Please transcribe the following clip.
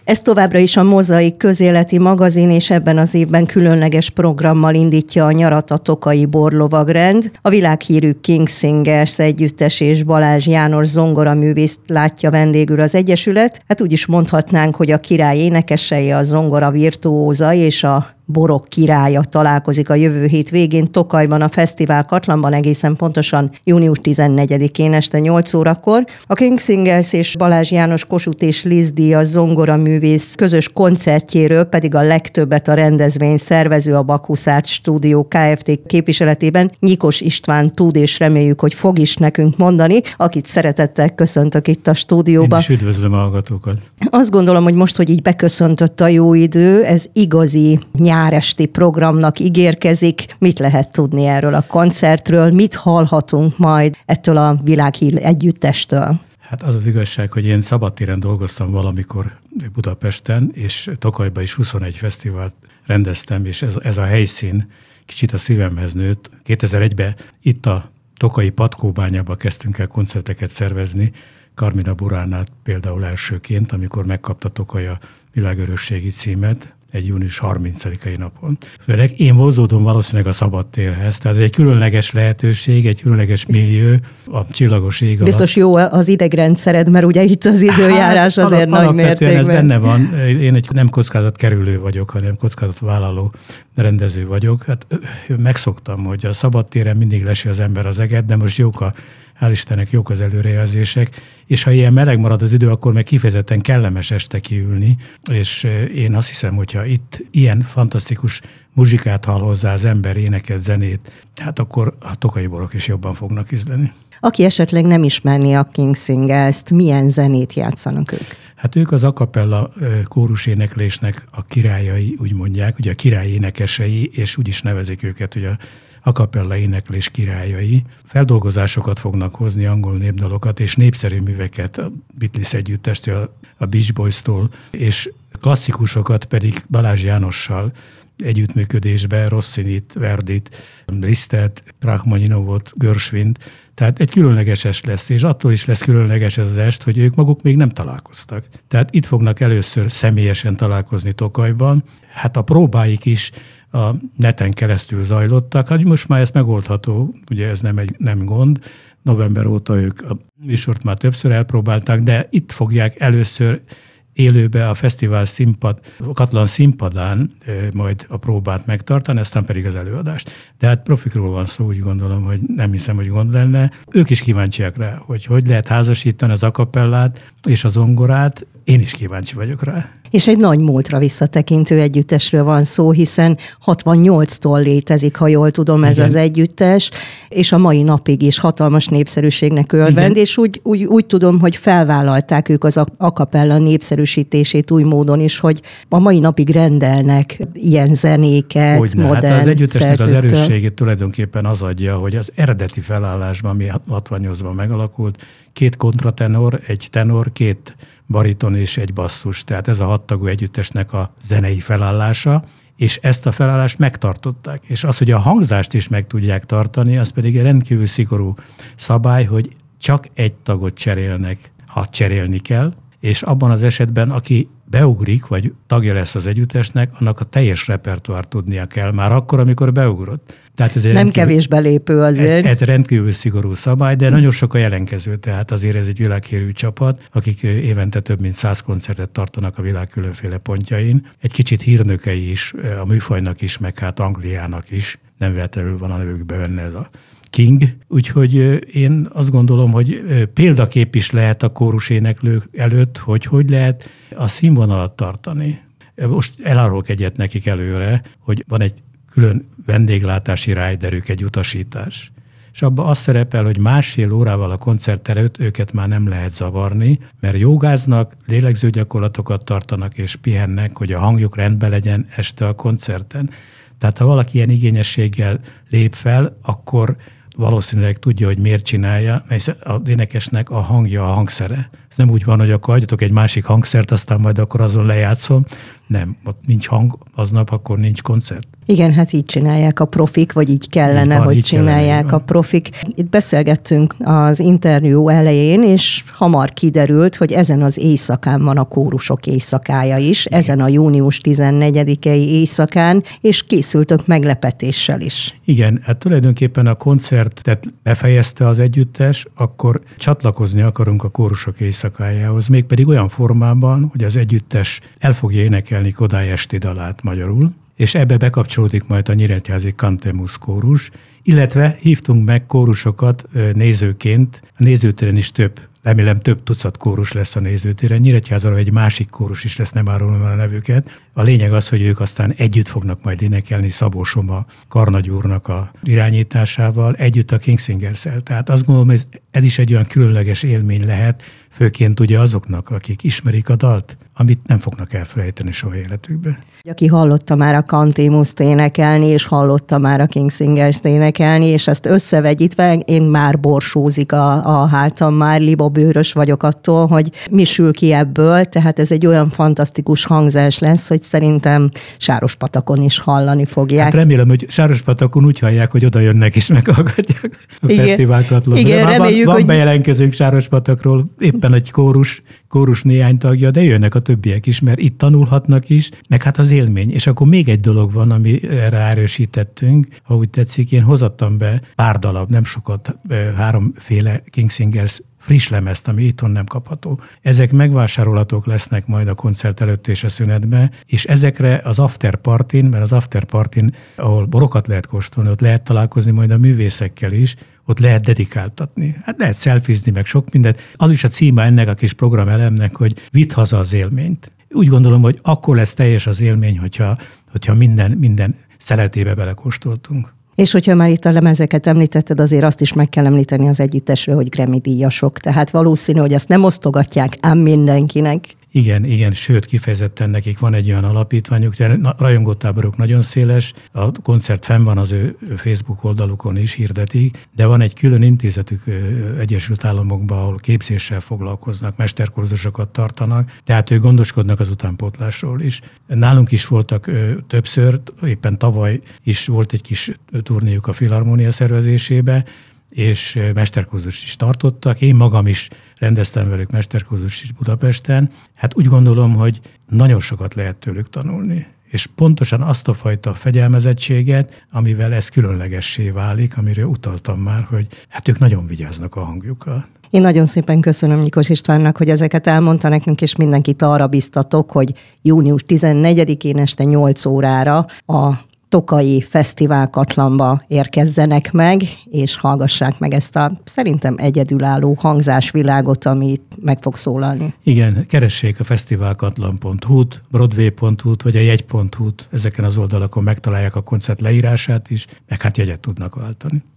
Ez továbbra is a Mozaik közéleti magazin, és ebben az évben különleges programmal indítja a nyarat a Tokaji Borlovagrend. A világhírű King Singers együttes és Balázs János zongoraművészt látja vendégül az egyesület. Hát úgy is mondhatnánk, hogy a király énekesei, a zongora virtuóza és a borok királya találkozik a jövő hét végén Tokajban, a Fesztivál Katlanban, egészen pontosan június 14-én este 8 órakor. A King Singers és Balázs János Kossuth és Liszt Díjas zongoraművész közös koncertjéről pedig a legtöbbet a rendezvény szervező, a Bacchus Art Studio Kft. Képviseletében Nyikos István tud, és reméljük, hogy fog is nekünk mondani, akit szeretettel köszöntök itt a stúdióban. Én is üdvözlöm a hallgatókat. Azt gondolom, hogy most, hogy így beköszöntött a jó idő, ez igazi nyáresti programnak ígérkezik. Mit lehet tudni erről a koncertről? Mit hallhatunk majd ettől a világhírű együttestől? Hát az az igazság, hogy én szabadtéren dolgoztam valamikor Budapesten, és Tokajban is 21 fesztivált rendeztem, és ez a helyszín kicsit a szívemhez nőtt. 2001-ben itt a tokaji Patkóbányában kezdtünk el koncerteket szervezni, Carmina Buránát például elsőként, amikor megkapta Tokaj a világörökségi címet, egy június 30-ai napon. Főleg én vonzódom valószínűleg a szabadtérhez, tehát egy különleges lehetőség, egy különleges millió, a csillagos ég alatt. Biztos jó az idegrendszered, mert ugye itt az időjárás azért nagy mértékben. Ez benne van. Én egy nem kockázatkerülő vagyok, hanem kockázatvállaló rendező vagyok. Hát megszoktam, hogy a szabadtéren mindig lesi az ember az eget, de most hál' Istennek jók az előrejelzések, és ha ilyen meleg marad az idő, akkor meg kifejezetten kellemes este kiülni, és én azt hiszem, hogyha itt ilyen fantasztikus muzsikát hall hozzá az ember, éneket, zenét, hát akkor a tokaji borok is jobban fognak ízleni. Aki esetleg nem ismerni a King Singers-t, milyen zenét játszanak ők? Hát ők az a cappella kóruséneklésnek a királyai, úgy mondják, ugye a király énekesei, és úgy is nevezik őket, hogy a cappella éneklés királyai. Feldolgozásokat fognak hozni, angol népdalokat és népszerű műveket a Beatles együttestől, a Beach Boys-tól, és klasszikusokat pedig Balázs Jánossal együttműködésben, Rossinit, Verdit, Lisztet, Rachmaninovot, Gershwint. Tehát egy különleges est lesz, és attól is lesz különleges ez az est, hogy ők maguk még nem találkoztak. Tehát itt fognak először személyesen találkozni Tokajban. Hát a próbáik is a neten keresztül zajlottak. Hát most már ez megoldható, ugye ez nem gond. November óta ők a műsort már többször elpróbálták, de itt fogják először élőbe a fesztivál Katlan színpadán majd a próbát megtartani, aztán pedig az előadást. De hát profikról van szó, úgy gondolom, hogy nem hiszem, hogy gond lenne. Ők is kíváncsiak rá, hogy lehet házasítani az acapellát és a zongorát. Én is kíváncsi vagyok rá. És egy nagy múltra visszatekintő együttesről van szó, hiszen 68-tól létezik, ha jól tudom, ez az együttes, és a mai napig is hatalmas népszerűségnek örvend, és úgy tudom, hogy felvállalták ők az acapella népszerűsítését új módon is, hogy a mai napig rendelnek ilyen zenéket, Hogyne. modern hát az együttesnek szerzőktől. Az erősségét tulajdonképpen az adja, hogy az eredeti felállásban, ami 68-ban megalakult, 2 kontratenor, egy tenor, 2 bariton és egy basszus. Tehát ez a 6 tagú együttesnek a zenei felállása, és ezt a felállást megtartották. És az, hogy a hangzást is meg tudják tartani, az pedig egy rendkívül szigorú szabály, hogy csak egy tagot cserélnek, ha cserélni kell, és abban az esetben, aki beugrik, vagy tagja lesz az együttesnek, annak a teljes repertoárt tudnia kell már akkor, amikor beugrott. Tehát ez nem kevés belépő azért. Ez rendkívül szigorú szabály, de nagyon sok a jelenkező, tehát azért ez egy világhírű csapat, akik évente több mint 100 koncertet tartanak a világ különféle pontjain. Egy kicsit hírnökei is, a műfajnak is, meg hát Angliának is, nem véletlenül van a nevükben benne ez a King. Úgyhogy én azt gondolom, hogy példakép is lehet a kóruséneklők előtt, hogy lehet a színvonalat tartani. Most elárulok egyet nekik előre, hogy van egy külön vendéglátási riderük, egy utasítás. És abban az szerepel, hogy 1,5 órával a koncert előtt őket már nem lehet zavarni, mert jogáznak, lélegzőgyakorlatokat tartanak és pihennek, hogy a hangjuk rendben legyen este a koncerten. Tehát ha valaki ilyen igényességgel lép fel, akkor valószínűleg tudja, hogy miért csinálja, mert az énekesnek a hangja a hangszere. Ez nem úgy van, hogy akkor adjatok egy másik hangszert, aztán majd akkor azon lejátszom. Nem, ott nincs hang aznap, akkor nincs koncert. Igen, hát így csinálják a profik, vagy így kellene, hogy csinálják a profik. Itt beszélgettünk az interjú elején, és hamar kiderült, hogy ezen az éjszakán van a kórusok éjszakája is, ezen a június 14-i éjszakán, és készültök meglepetéssel is. Igen, hát tulajdonképpen a koncertet befejezte az együttes, akkor csatlakozni akarunk a kórusok éjszakájához, mégpedig olyan formában, hogy az együttes el fogja énekelni Kodály esti dalát magyarul, és ebbe bekapcsolódik majd a nyíregyházi Cantemus kórus, illetve hívtunk meg kórusokat nézőként, a nézőtéren is remélem több tucat kórus lesz a nézőtéren. Nyíregyházáról egy másik kórus is lesz, nem árulom el a nevüket. A lényeg az, hogy ők aztán együtt fognak majd énekelni Szabó Soma Karnagy úrnak a irányításával, együtt a King Singers-el. Tehát azt gondolom, hogy ez is egy olyan különleges élmény lehet, főként ugye azoknak, akik ismerik a dalt, amit nem fognak elfelejteni soha életükben. Aki hallotta már a Cantemust énekelni, és hallotta már a King Singers-t énekelni, és ezt összevegyítve, én már borsózik a hátam, már libabőrös vagyok attól, hogy mi sül ki ebből, tehát ez egy olyan fantasztikus hangzás lesz, hogy szerintem Sárospatakon is hallani fogják. Hát remélem, hogy Sárospatakon úgy hallják, hogy oda jönnek és meghallgatják a fesztiválkatlót. Igen, reméljük, van bejelentkezőnk Sárospatakról, éppen egy kórus néhány tagja, de jönnek a többiek is, mert itt tanulhatnak is, meg hát az élmény. És akkor még egy dolog van, ami erre erősítettünk, ha úgy tetszik, én hozattam be pár darab, nem sokat, 3 King Singers friss lemezt, ami itthon nem kapható. Ezek megvásárolhatók lesznek majd a koncert előtt és a szünetben, és ezekre az after partin, mert az after partin, ahol borokat lehet kóstolni, ott lehet találkozni majd a művészekkel is, ott lehet dedikáltatni. Hát lehet szelfizni, meg sok mindent. Az is a címe ennek a kis programelemnek, hogy vidd haza az élményt. Úgy gondolom, hogy akkor lesz teljes az élmény, hogyha minden szeletébe belekóstoltunk. És hogyha már itt a lemezeket említetted, azért azt is meg kell említeni az együttesről, hogy Grammy-díjasok. Tehát valószínű, hogy azt nem osztogatják ám mindenkinek. Igen, sőt, kifejezetten nekik van egy olyan alapítványuk, rajongótáboruk nagyon széles, a koncert fenn van az ő Facebook oldalukon is, hirdetik, de van egy külön intézetük Egyesült Államokban, ahol képzéssel foglalkoznak, mesterkurzusokat tartanak, tehát ők gondoskodnak az utánpótlásról is. Nálunk is voltak többször, éppen tavaly is volt egy kis turnéjuk a Filharmónia szervezésébe, és mesterkurzus is tartottak. Én magam is rendeztem velük mesterkurzus is Budapesten. Hát úgy gondolom, hogy nagyon sokat lehet tőlük tanulni. És pontosan azt a fajta fegyelmezettséget, amivel ez különlegessé válik, amiről utaltam már, hogy hát ők nagyon vigyáznak a hangjukkal. Én nagyon szépen köszönöm Nyikos Istvánnak, hogy ezeket elmondta nekünk, és mindenkit arra biztatok, hogy június 14-én este 8 órára a Tokaji Fesztiválkatlanba érkezzenek meg, és hallgassák meg ezt a szerintem egyedülálló hangzásvilágot, amit meg fog szólalni. Igen, keressék a fesztiválkatlan.hu-t, broadway.hu-t, vagy a jegy.hu-t, ezeken az oldalakon megtalálják a koncert leírását is, meg hát jegyet tudnak váltani.